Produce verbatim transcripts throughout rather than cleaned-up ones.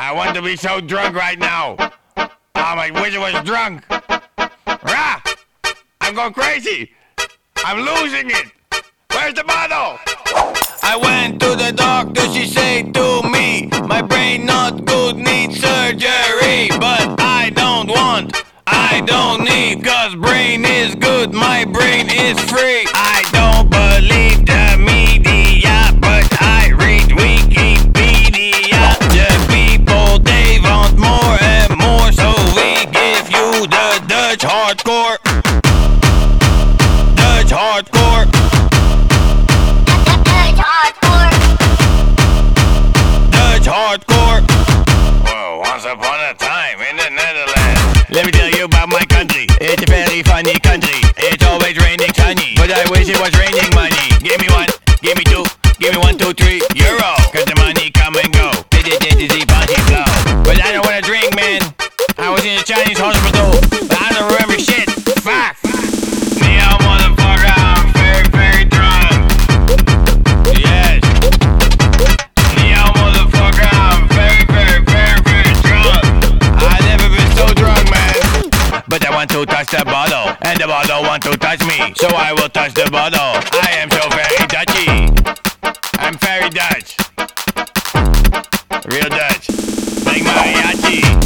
I want to be so drunk right now. Oh, I wish I was drunk. Rah! I'm going crazy. I'm losing it. Where's the bottle? I went to the doctor, she said to me, my brain not good, need surgery. But I don't want, I don't need, cause brain is good, my brain is free. I don't believe the media, but I read Wikipedia. The people, they want more and more, so we give you the Dutch hardcore. Dutch hardcore. Hardcore. Whoa, once upon a time in the Netherlands. Let me tell you about my country. It's a very funny country. It's always raining sunny, but I wish it was raining money. Give me one, give me two, give me one, two, three euro. Cause the money come and go. This is this is the party flow. But I don't wanna drink, man. I was in a Chinese hospital, but I don't remember shit. Fuck. Neo, motherfucker, I'm very, very drunk. Yes. Neo, motherfucker, I'm very, very, very, very drunk. I've never been so drunk, man. But I want to touch the bottle, and the bottle want to touch me. So I will touch the bottle. I am so very Dutchy. I'm very Dutch. Real Dutch. Like mariachi.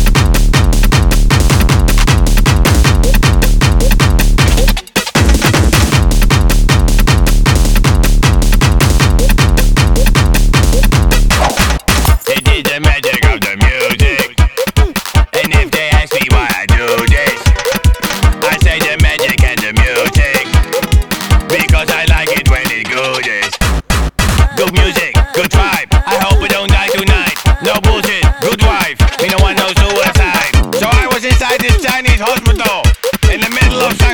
Good music, good vibe. I hope we don't die tonight. No bullshit, good wife. Me no one knows suicide. So I was inside this Chinese hospital in the middle of